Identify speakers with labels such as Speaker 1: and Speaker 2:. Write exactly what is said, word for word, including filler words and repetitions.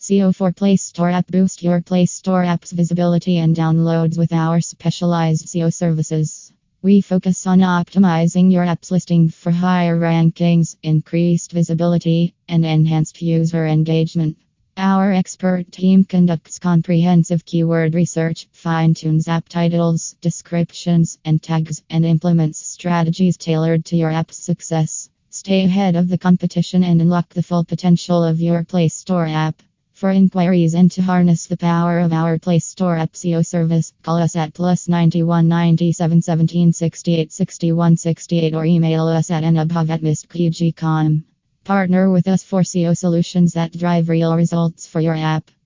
Speaker 1: S E O for Play Store app. Boost your Play Store app's visibility and downloads with our specialized S E O services. We focus on optimizing your app's listing for higher rankings, increased visibility, and enhanced user engagement. Our expert team conducts comprehensive keyword research, fine-tunes app titles, descriptions, and tags, and implements strategies tailored to your app's success. Stay ahead of the competition and unlock the full potential of your Play Store app. For inquiries and to harness the power of our Play Store app S E O service, call us at plus ninety-one ninety-seven seventeen sixty-eight sixty-one sixty-eight or email us at anubhav at mistq dot com. Partner with us for S E O solutions that drive real results for your app.